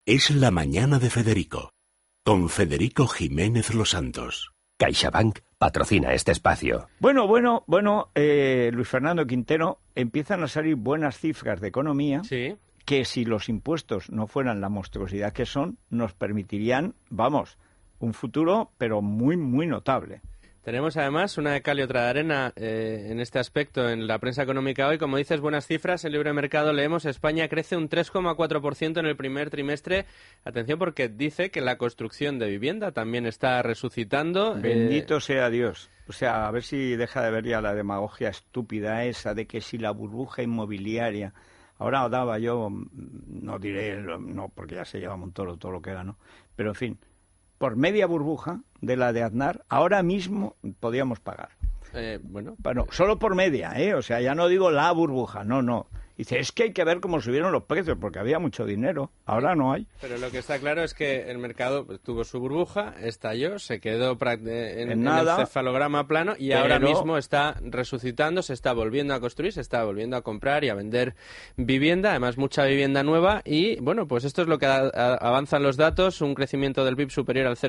Es la mañana de Federico, con Federico Jiménez Los Santos. CaixaBank patrocina este espacio. Bueno, Luis Fernando Quintero, empiezan a salir buenas cifras de economía. Sí. Que si los impuestos no fueran la monstruosidad que son, nos permitirían, un futuro, pero muy, muy notable. Tenemos además una de cal y otra de arena en este aspecto en la prensa económica hoy. Como dices, buenas cifras. En Libre Mercado leemos España crece un 3,4% en el primer trimestre. Atención, porque dice que la construcción de vivienda también está resucitando. Bendito sea Dios. O sea, a ver si deja de ver ya la demagogia estúpida esa de que si la burbuja inmobiliaria... Ahora daba yo, no diré, no, porque ya se lleva Montoro todo lo que era, ¿no? Pero en fin, por media burbuja de la de Aznar, ahora mismo podíamos pagar. Bueno, solo por media, o sea, ya no digo la burbuja, no. Dice, es que hay que ver cómo subieron los precios, porque había mucho dinero, ahora no hay. Pero lo que está claro es que el mercado tuvo su burbuja, estalló, se quedó en nada, el cefalograma plano y ahora mismo está resucitando, se está volviendo a construir, se está volviendo a comprar y a vender vivienda, además mucha vivienda nueva y, bueno, pues esto es lo que avanzan los datos, un crecimiento del PIB superior al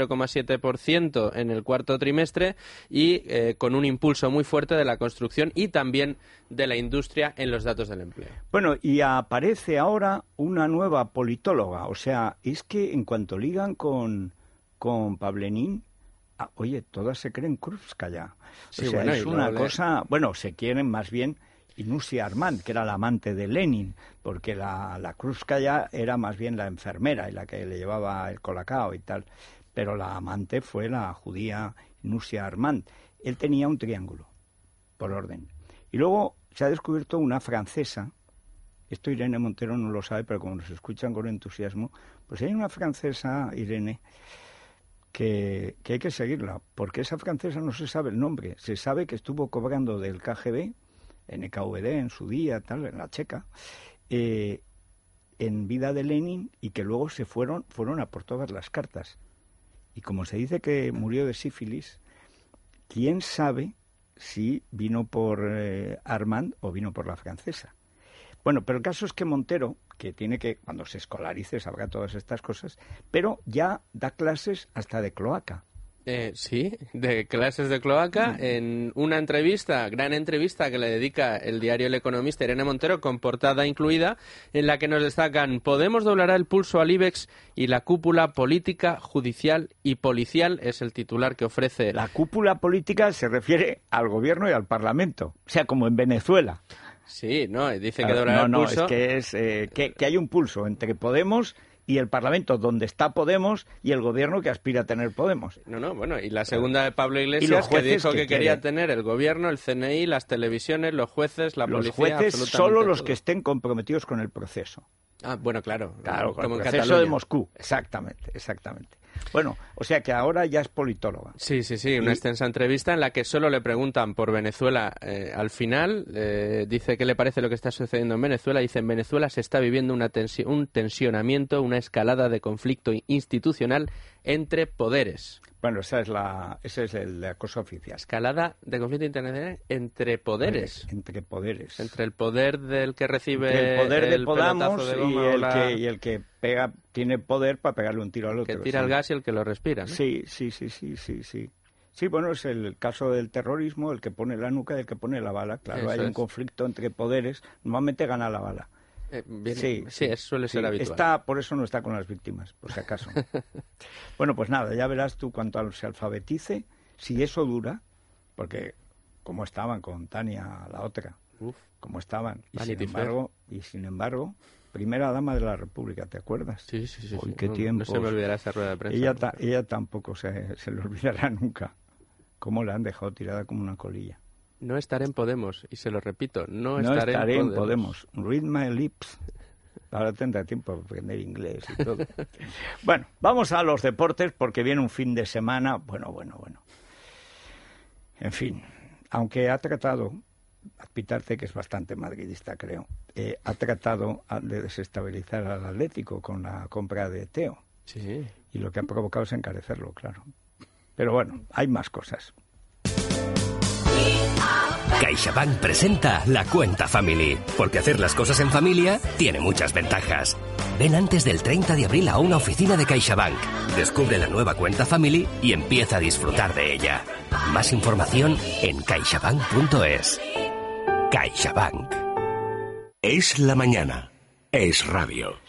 0,7% en el cuarto trimestre y con un impulso muy fuerte de la construcción y también de la industria en los datos del empleo. Bueno, y aparece ahora una nueva politóloga, o sea, es que en cuanto ligan con Pavlenín, oye, todas se creen Krupskaya. Sí, o sea, es una cosa, se quieren más bien Inusia Armand, que era la amante de Lenin, porque la Krupskaya era más bien la enfermera y la que le llevaba el colacao y tal, pero la amante fue la judía Inusia Armand. Él tenía un triángulo, por orden. Y luego se ha descubierto una francesa. Esto Irene Montero no lo sabe, pero como nos escuchan con entusiasmo, pues hay una francesa, Irene, que hay que seguirla, porque esa francesa no se sabe el nombre. Se sabe que estuvo cobrando del KGB, NKVD en su día, tal, en la Checa, en vida de Lenin, y que luego se fueron a por todas las cartas. Y como se dice que murió de sífilis, ¿quién sabe si vino por Armand o vino por la francesa? Bueno, pero el caso es que Montero, que tiene que, cuando se escolarice, sabrá todas estas cosas, pero ya da clases hasta de cloaca. Sí, de clases de cloaca, en una gran entrevista que le dedica el diario El Economista, Irene Montero, con portada incluida, en la que nos destacan: Podemos doblará el pulso al IBEX y la cúpula política, judicial y policial, es el titular que ofrece. La cúpula política se refiere al gobierno y al Parlamento, o sea, como en Venezuela. Sí, no, dice que doblará el pulso. No, es que hay un pulso entre Podemos y el Parlamento, donde está Podemos, y el gobierno que aspira a tener Podemos. Bueno, y la segunda de Pablo Iglesias, que dijo que quería tener el gobierno, el CNI, las televisiones, los jueces, la policía, absolutamente todo. Los jueces solo los que estén comprometidos con el proceso. Bueno, claro. Como el proceso de Moscú, exactamente. Bueno, o sea que ahora ya es politóloga. Sí, una extensa entrevista en la que solo le preguntan por Venezuela. Al final dice qué le parece lo que está sucediendo en Venezuela. Dice: en Venezuela se está viviendo un tensionamiento, una escalada de conflicto institucional entre poderes. Bueno, ese es el acoso oficial. Escalada de conflicto internacional entre poderes. Entre poderes. Entre el poder del que recibe el poder de Podamos de goma y el que pega, tiene poder para pegarle un tiro al otro. Que tira el gas y el que lo respira, ¿no? Sí. Sí, bueno, es el caso del terrorismo, el que pone la nuca y el que pone la bala. Claro, hay un conflicto entre poderes. Normalmente gana la bala. Sí, suele ser habitual. Por eso no está con las víctimas, por si acaso. Bueno, pues nada, ya verás tú cuando se alfabetice, si eso dura, porque como estaban con Tania, la otra, como estaban, y sin embargo, primera dama de la República, ¿te acuerdas? Sí. Uy, qué tiempo. No se me olvidará esa rueda de prensa. Ella tampoco se le olvidará nunca. Cómo la han dejado tirada como una colilla. No estaré en Podemos, y se lo repito, no estaré en Podemos. Read my lips. Ahora tendrá tiempo para aprender inglés y todo. Bueno, vamos a los deportes porque viene un fin de semana. Bueno. En fin, aunque ha tratado, Pitarte, que es bastante madridista, creo, ha tratado de desestabilizar al Atlético con la compra de Teo. Sí. Y lo que ha provocado es encarecerlo, claro. Pero bueno, hay más cosas. CaixaBank presenta la cuenta Family, porque hacer las cosas en familia tiene muchas ventajas. Ven antes del 30 de abril a una oficina de CaixaBank. Descubre la nueva cuenta Family y empieza a disfrutar de ella. Más información en caixabank.es. CaixaBank. Es la mañana. Es radio.